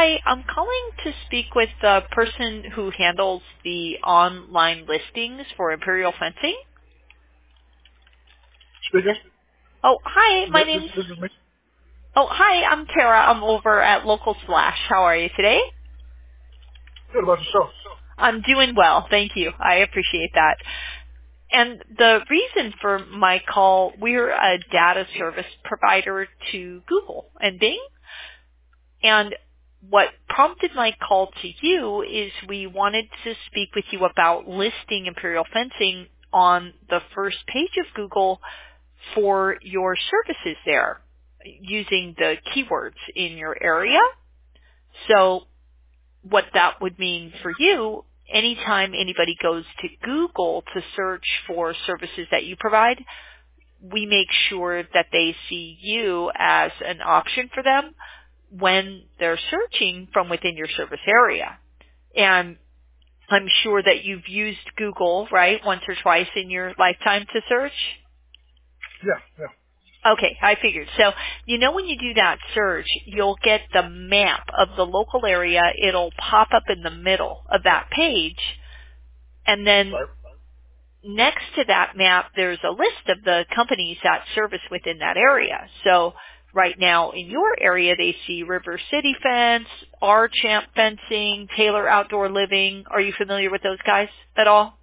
Hi, I'm calling to speak with the person who handles the online listings for Imperial Fencing. Speaking. Oh, hi, my This name's... is me. Oh, hi, I'm Tara. I'm over at Local Slash. How are you today? Good about yourself. I'm doing well, thank you. I appreciate that. And the reason for my call, we're a data service provider to Google and Bing. And what prompted my call to you is we wanted to speak with you about listing Imperial Fencing on the first page of Google for your services there using the keywords in your area. So what that would mean for you, anytime anybody goes to Google to search for services that you provide, we make sure that they see you as an option for them when they're searching from within your service area. And I'm sure that you've used Google, right, once or twice in your lifetime to search? Yeah. Okay, I figured. So, when you do that search, you'll get the map of the local area. It'll pop up in the middle of that page. And then Right. next to that map, there's a list of the companies that service within that area. So right now in your area, they see River City Fence, R Champ Fencing, Taylor Outdoor Living. Are you familiar with those guys at all?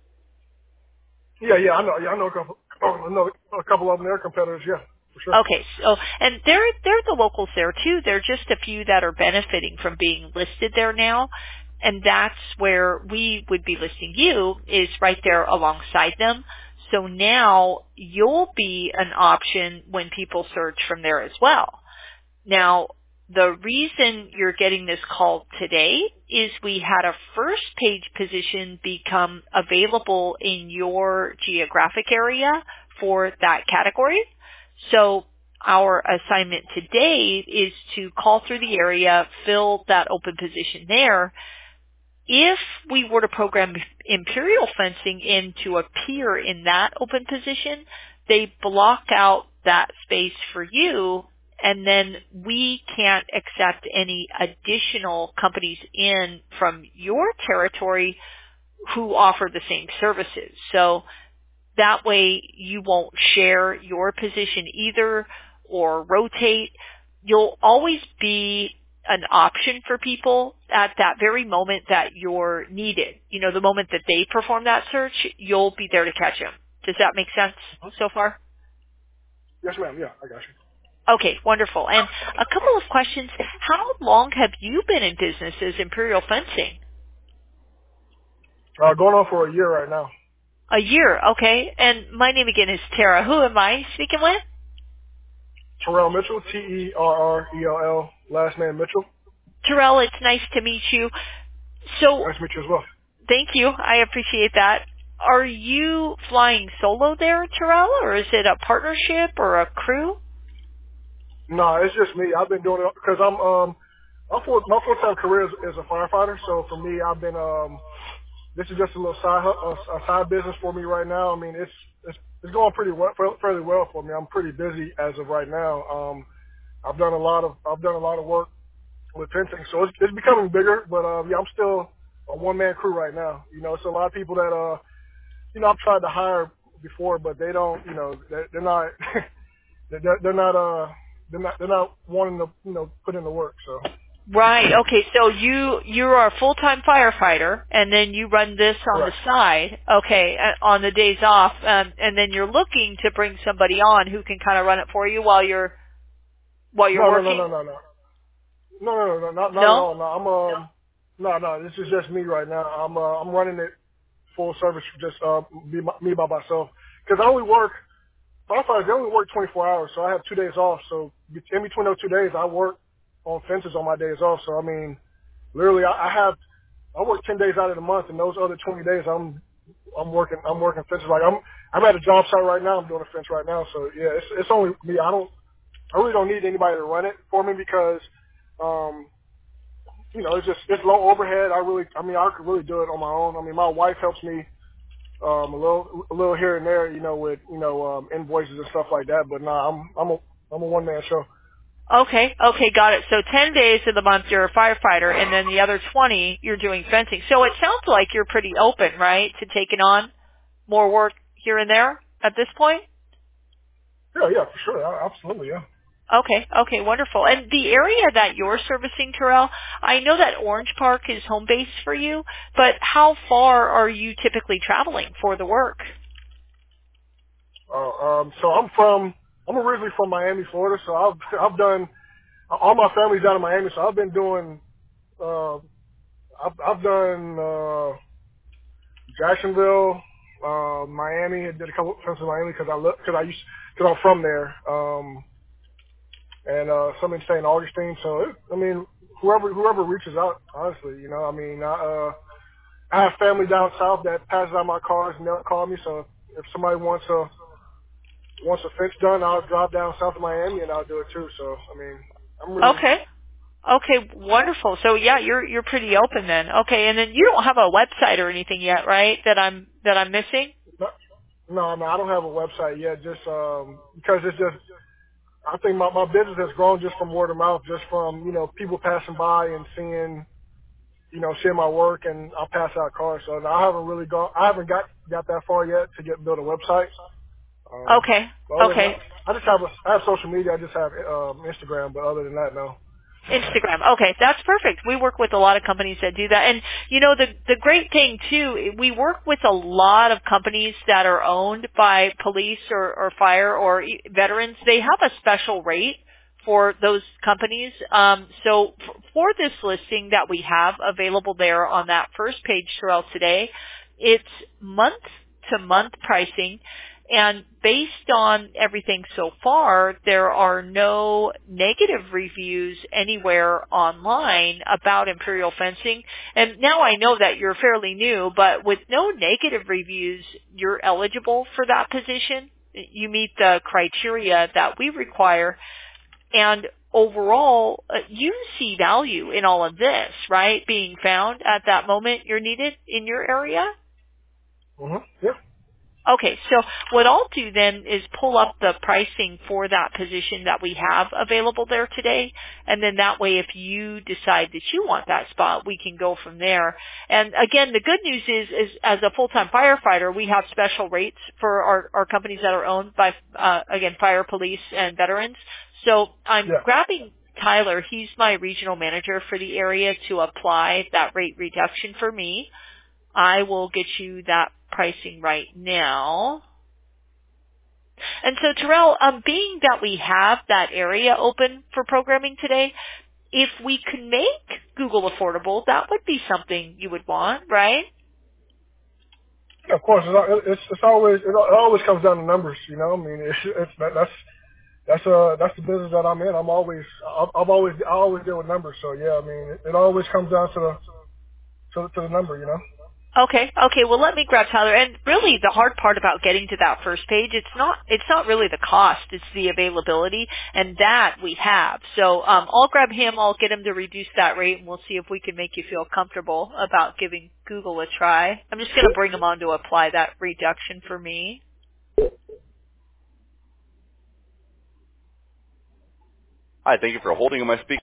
Yeah. I know. Yeah, I know a couple. I know a couple of them. They're competitors. Yeah, for sure. Okay, so and they're the locals there too. There are just a few that are benefiting from being listed there now, and that's where we would be listing you is right there alongside them. So now you'll be an option when people search from there as well. Now, the reason you're getting this call today is we had a first page position become available in your geographic area for that category. So our assignment today is to call through the area, fill that open position there. If we were to program Imperial Fencing in to appear in that open position, they block out that space for you, and then we can't accept any additional companies in from your territory who offer the same services. So that way you won't share your position either or rotate. You'll always be an option for people at that very moment that you're needed. The moment that they perform that search, you'll be there to catch them. Does that make sense so far? Yes, ma'am. Yeah, I got you. Okay, wonderful. And a couple of questions. How long have you been in business as Imperial Fencing? Going on for a year right now. A year, okay. And my name again is Tara. Who am I speaking with? Terrell Mitchell, Terrell. Last name Mitchell. Terrell, it's nice to meet you. So, Nice to meet you as well. thank you. I appreciate that. Are you flying solo there, Terrell, or is it a partnership or a crew? No, it's just me. I've been doing it because my full-time career is a firefighter. So for me, I've been this is just a little side business for me right now. I mean, it's going pretty well, fairly well for me. I'm pretty busy as of right now. I've done a lot of work with fencing, so it's becoming bigger. But yeah, I'm still a one-man crew right now. It's a lot of people that I've tried to hire before, but they don't. They're not they're not wanting to put in the work. So Right. Okay. So you are a full-time firefighter, and then you run this on the correct. side. Okay, on the days off, and then you're looking to bring somebody on who can kind of run it for you while you're No, working. not at No. all. No, this is just me right now. I'm running it full service, just me by myself. Because firefighters, they only work 24 hours, so I have 2 days off. So in between those 2 days, I work on fences on my days off. So I mean, literally, I work 10 days out of the month, and those other 20 days, I'm working fences. Like I'm at a job site right now. I'm doing a fence right now. So yeah, it's only me. I really don't need anybody to run it for me because, it's low overhead. I could really do it on my own. I mean, my wife helps me, a little here and there, with, invoices and stuff like that. But nah, I'm a one-man show. Okay, got it. So 10 days of the month you're a firefighter, and then the other 20 you're doing fencing. So it sounds like you're pretty open, right, to taking on more work here and there at this point? Yeah, for sure. Absolutely, yeah. Okay, wonderful. And the area that you're servicing, Terrell, I know that Orange Park is home base for you, but how far are you typically traveling for the work? So I'm originally from Miami, Florida. So I've done all my family's down in Miami. So I've been doing uh, I've done Jacksonville, Miami. I did a couple trips to Miami because I'm from there. And some in St. Augustine. So whoever reaches out, honestly, I have family down south that passes out my cars and they'll call me. So if somebody wants a fence done, I'll drive down south of Miami and I'll do it too. So I'm really Okay, wonderful. So yeah, you're pretty open then. Okay, and then you don't have a website or anything yet, right? That I'm missing? no, I don't have a website yet. Just because it's just I think my business has grown just from word of mouth, just from people passing by and seeing my work, and I'll pass out cars. So I haven't got that far yet to build a website. Okay. But other than that, I have social media. I just have Instagram, but other than that, no. Instagram. Okay, that's perfect. We work with a lot of companies that do that. And the great thing too, we work with a lot of companies that are owned by police or fire or veterans. They have a special rate for those companies. So for this listing that we have available there on that first page, Terrell, today, it's month to month pricing. And based on everything so far, there are no negative reviews anywhere online about Imperial Fencing. And now I know that you're fairly new, but with no negative reviews, you're eligible for that position. You meet the criteria that we require. And overall, you see value in all of this, right? Being found at that moment you're needed in your area? Yeah. Okay, so what I'll do then is pull up the pricing for that position that we have available there today, and then that way if you decide that you want that spot, we can go from there. And again, the good news is as a full-time firefighter, we have special rates for our companies that are owned by, again, fire, police, and veterans. So I'm grabbing Tyler. He's my regional manager for the area to apply that rate reduction for me. I will get you that pricing right now. And so, Terrell, being that we have that area open for programming today, if we could make Google affordable, that would be something you would want, right? Yeah, of course. It always comes down to numbers. That's the business that I'm in. I always deal with numbers. So yeah, it always comes down to the number. Okay. Well, let me grab Tyler. And really, the hard part about getting to that first page, it's not really the cost; it's the availability, and that we have. So I'll grab him. I'll get him to reduce that rate, and we'll see if we can make you feel comfortable about giving Google a try. I'm just going to bring him on to apply that reduction for me. Hi, thank you for holding on my speaker.